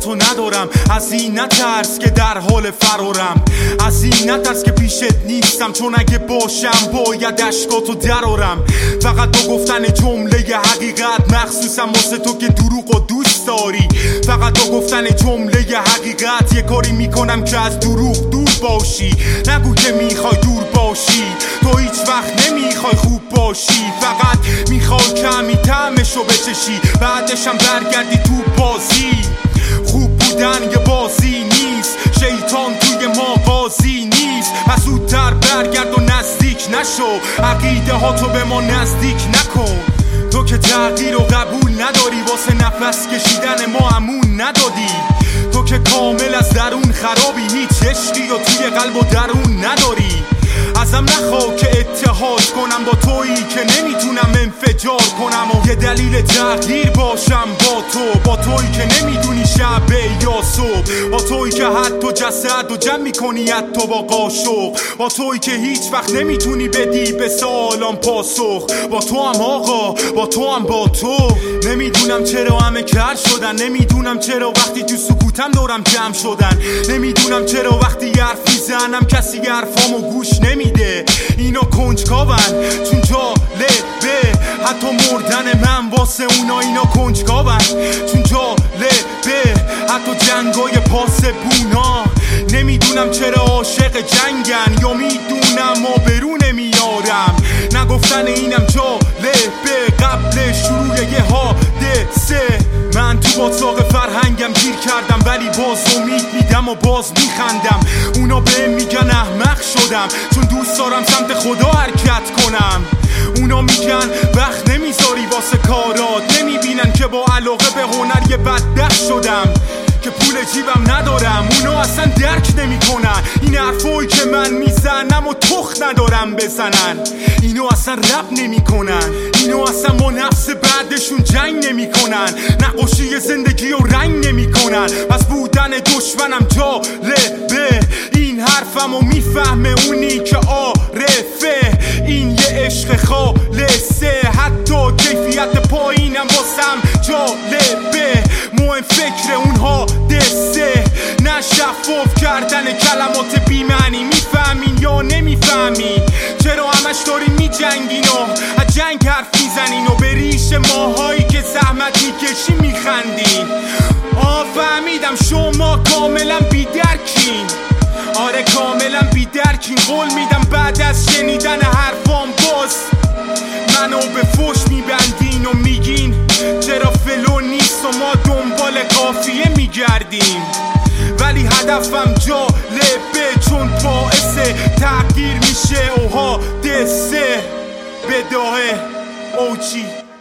تو ندارم. از این نترس که در حال فرارم، از این نترس که پیشت نیستم، چون اگه باشم باید اشکاتو درارم. فقط با گفتن جمله حقیقت، مخصوصا واسه تو که دروغ و دوست داری، فقط با گفتن جمله حقیقت یه کاری میکنم که از دروغ دور باشی. نگو که میخوای دور باشی، تو هیچ وقت نمیخوای خوب باشی، فقط میخوای کمی طعمشو بچشی، بعدش هم برگردی تو بازی. خوب بودن یه بازی نیست، شیطان توی ما قاضی نیست، پس زودتر برگرد و نزدیک نشو، عقیده ها تو به ما نزدیک نکن. تو که تغییر و قبول نداری، واسه نفس کشیدن ما امون ندادی. تو که کامل از درون خرابی، هیچ عشقی و توی قلب و درون نداری. ازم نخواه که اتحاد کنم با تویی که نمیتونم انفجار کنم و یه دلیل تغییر باشم با تویی که نمیدونی شب یا صبح، با تویی که حتی جسد و جمع میکنی حتی با قاشق، با تویی که هیچ وقت نمیتونی بدی به سوالام پاسخ. با تو هم آقا، با تو هم با تو. نمیدونم چرا همه کر شدن، نمیدونم چرا وقتی تو سکوتم دورم جمع شدن، نمیدونم چرا وقتی حرف میزنم کسی حرفامو گوش نمیده. اینا کنجکاون چون جالبه، حتی مردن من واسه اونا اینا کنجکاون چون جالبه، حتی جنگای پاسبونا. نمیدونم چرا عاشق جنگن، یا میدونم و برون نمیارم. نگفتن اینم جالبه، قبل شروع یه حادثه من تو باطلاق فرهنگم گیر کردم، ولی باز امید میدم و باز میخندم. اونا بهم میگن احمق شدم چون دوست دارم سمت خدا حرکت کنم. اونا میگن وقت نمیذاری واسه کارات، نمیبینن که با علاقه به هنر یه بدبخت شدم، که پول جیبم ندارم. اونا اصلا درک نمیکنن این حرفایی که من میزنم و تخت ندارم بزنن. اینو اصلا رپ نمیکنن، اینو اصلا با نفس بعدشون جنگ نمیکنن، نقاشی زندگی و رنگ نمیکنن. پس بودن دشمنم جالبه، این حرفمو میفهمه اونی که عارفه. این یه عشق خالصه، حتی کیفیت پایینم واسم جالبه. مهم فکر اونها دسته، نه شفاف کردن کلمات بی‌معنی. میفهمین یا نمیفهمین؟ چرا همش دارین میجنگین و از جنگ حرف میزنین و به ریش ماهایی که زحمت میکشین میخندین؟ فهمیدم شما کاملا بی‌درکین، آره کاملا بی‌درکین. قول میدم بعد از شنیدن حرفام باز منو به فوش میبندین و میگین چرا فلو نیست و ما دنبال قافیه میگردیم. ولی هدفم جالبه چون باعث تغییر میشه و حادثه. بداهه اوچی